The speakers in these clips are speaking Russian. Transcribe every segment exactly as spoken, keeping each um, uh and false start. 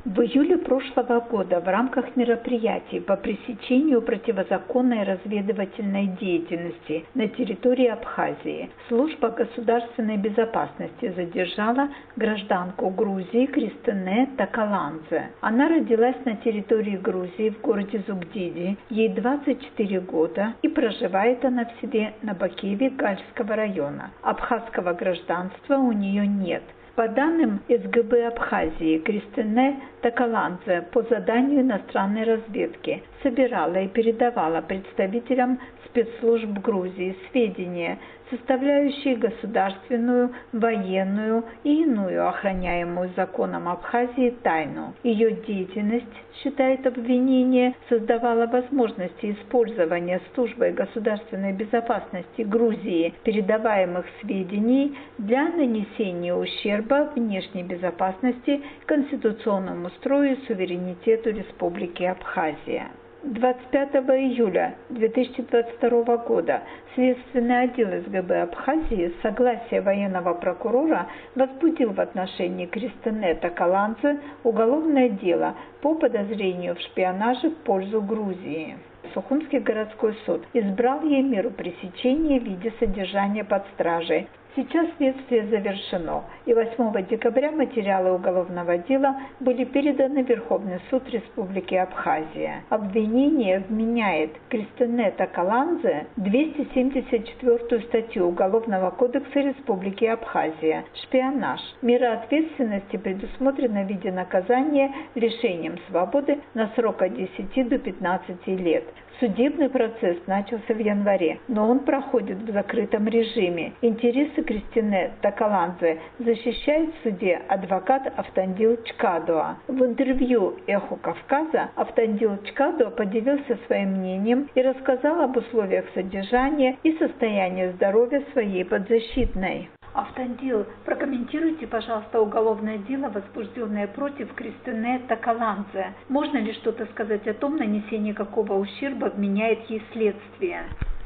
В июле прошлого года в рамках мероприятий по пресечению противозаконной разведывательной деятельности на территории Абхазии служба государственной безопасности задержала гражданку Грузии Кристине Такаладзе. Она родилась на территории Грузии в городе Зугдиди, ей двадцать четыре года, и проживает она в селе Набакеве Гальского района. Абхазского гражданства у нее нет. По данным эс гэ бэ Абхазии, Кристине Такаладзе по заданию иностранной разведки собирала и передавала представителям спецслужб Грузии сведения, составляющие государственную, военную и иную охраняемую законом Абхазии тайну. Ее деятельность, считает обвинение, создавала возможности использования службой государственной безопасности Грузии передаваемых сведений для нанесения ущерба внешней безопасности, конституционному строю и суверенитету Республики Абхазия. двадцать пятого июля две тысячи двадцать второго года Следственный отдел эс гэ бэ Абхазии с согласия военного прокурора возбудил в отношении Кристине Такаладзе уголовное дело по подозрению в шпионаже в пользу Грузии. Сухумский городской суд избрал ей меру пресечения в виде содержания под стражей. Сейчас следствие завершено, и восьмого декабря материалы уголовного дела были переданы в Верховный суд Республики Абхазия. Обвинение вменяет Кристине Такаладзе двести семьдесят четвёртую статью Уголовного кодекса Республики Абхазия «Шпионаж». Мера ответственности предусмотрена в виде наказания лишением свободы на срок от десяти до пятнадцати лет. Судебный процесс начался в январе, но он проходит в закрытом режиме. Интересы Кристине Такаладзе защищает в суде адвокат Автандил Чкадуа. В интервью «Эхо Кавказа» Автандил Чкадуа поделился своим мнением и рассказал об условиях содержания и состоянии здоровья своей подзащитной. Автандил, прокомментируйте, пожалуйста, уголовное дело, возбужденное против Кристине Такаладзе. Можно ли что-то сказать о том, нанесение какого ущерба вменяет ей следствие?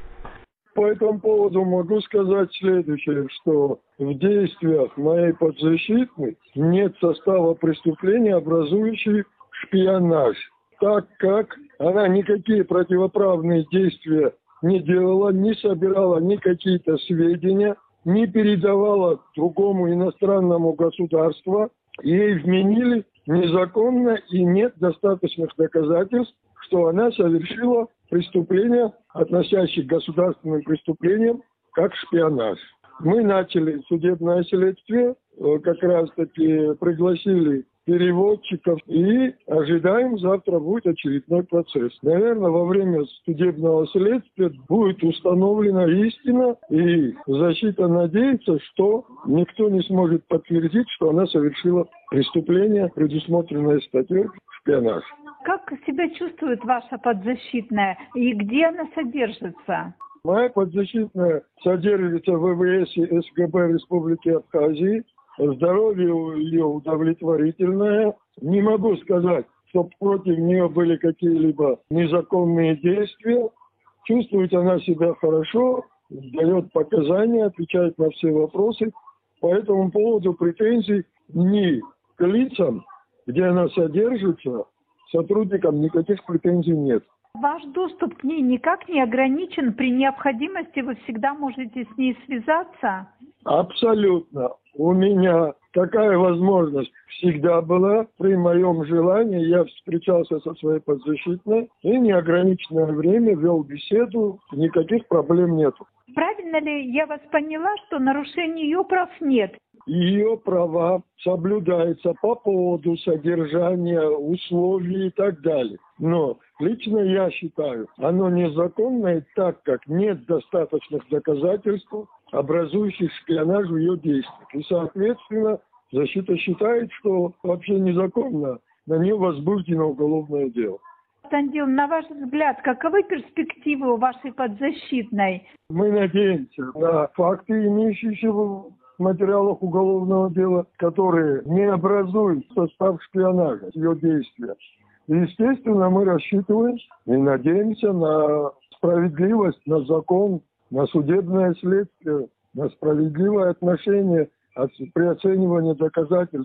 По этому поводу могу сказать следующее, что в действиях моей подзащитной нет состава преступления, образующих шпионаж, так как она никакие противоправные действия не делала, не собирала ни какие-то сведения, не передавала другому иностранному государству, ей вменили незаконно и нет достаточных доказательств, что она совершила преступления, относящиеся к государственным преступлениям, как шпионаж. Мы начали судебное следствие, как раз-таки пригласили переводчиков и ожидаем, завтра будет очередной процесс. Наверное, во время судебного следствия будет установлена истина, и защита надеется, что никто не сможет подтвердить, что она совершила преступление, предусмотренное статьей шпионаж. Как себя чувствует ваша подзащитная и где она содержится? Моя подзащитная содержится в вэ вэ эсе эс гэ бэ Республики Абхазии. Здоровье ее удовлетворительное. Не могу сказать, что против нее были какие-либо незаконные действия. Чувствует она себя хорошо, дает показания, отвечает на все вопросы. По этому поводу претензий ни к лицам, где она содержится, сотрудникам никаких претензий нет. Ваш доступ к ней никак не ограничен. При необходимости вы всегда можете с ней связаться? Абсолютно. У меня такая возможность всегда была. При моем желании я встречался со своей подзащитной и неограниченное время вел беседу. Никаких проблем нет. Правильно ли я вас поняла, что нарушений ее прав нет? Ее права соблюдаются по поводу содержания, условий и так далее. Но лично я считаю, оно незаконное, так как нет достаточных доказательств, образующих шпионаж в ее действиях. И, соответственно, защита считает, что вообще незаконно на нее возбуждено уголовное дело. Автандил, на ваш взгляд, каковы перспективы у вашей подзащитной? Мы надеемся на факты, имеющиеся в материалах уголовного дела, которые не образуют состав шпионажа, ее действия. И, естественно, мы рассчитываем и надеемся на справедливость, на закон, на судебное следствие, на справедливое отношение при оценивании доказательств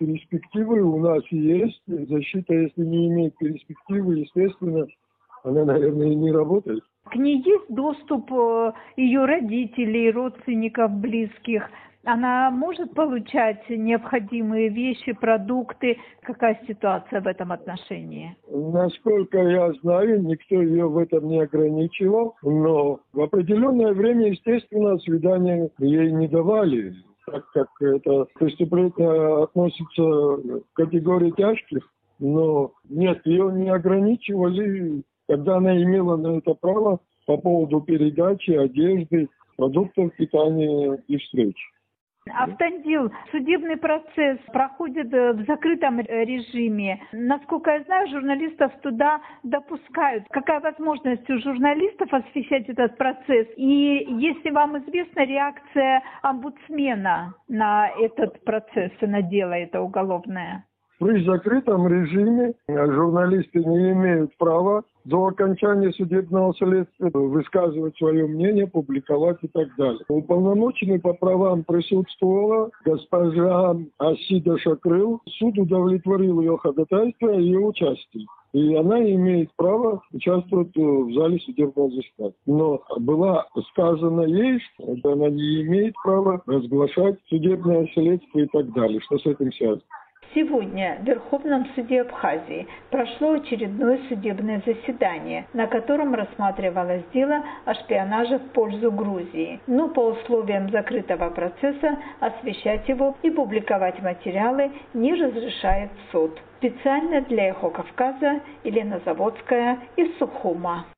перспективы у нас есть. Защита, если не имеет перспективы, естественно, она, наверное, и не работает. К ней есть доступ ее родителей, родственников, близких? Она может получать необходимые вещи, продукты? Какая ситуация в этом отношении? Насколько я знаю, никто ее в этом не ограничивал, но в определенное время, естественно, свидания ей не давали, так как это преступление относится к категории тяжких, но нет, ее не ограничивали, когда она имела на это право по поводу передачи одежды, продуктов питания и встреч. Автандил, судебный процесс проходит в закрытом режиме. Насколько я знаю, журналистов туда допускают. Какая возможность у журналистов освещать этот процесс? И если вам известна реакция омбудсмена на этот процесс и на дело это уголовное? При закрытом режиме журналисты не имеют права до окончания судебного следствия высказывать свое мнение, публиковать и так далее. Уполномоченный по правам присутствовала госпожа Асида Шакрыл. Суд удовлетворил ее ходатайство и ее участие. И она имеет право участвовать в зале судебного заседания. Но была сказано ей, что она не имеет права разглашать судебное следствие и так далее. Что с этим связано? Сегодня в Верховном суде Абхазии прошло очередное судебное заседание, на котором рассматривалось дело о шпионаже в пользу Грузии. Но по условиям закрытого процесса освещать его и публиковать материалы не разрешает суд. Специально для Эхо Кавказа Елена Заводская из Сухума.